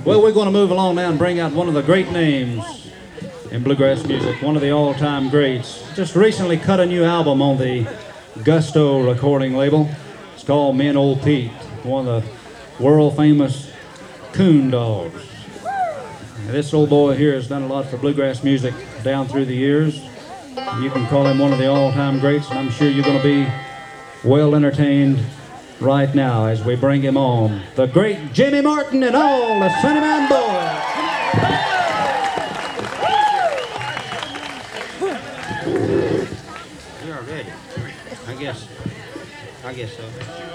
Well, we're going to move along now and bring out one of the great names in bluegrass music, one of the all-time greats. Just recently cut a new album on the Gusto recording label. It's called Me and Old Pete, one of the world-famous coon dogs. And this old boy here has done a lot for bluegrass music down through the years. You can call him one of the all-time greats, and I'm sure you're going to be well entertained right now as we bring him on. The great Jimmy Martin and all the Sunnyman Boys. You're ready. I guess so.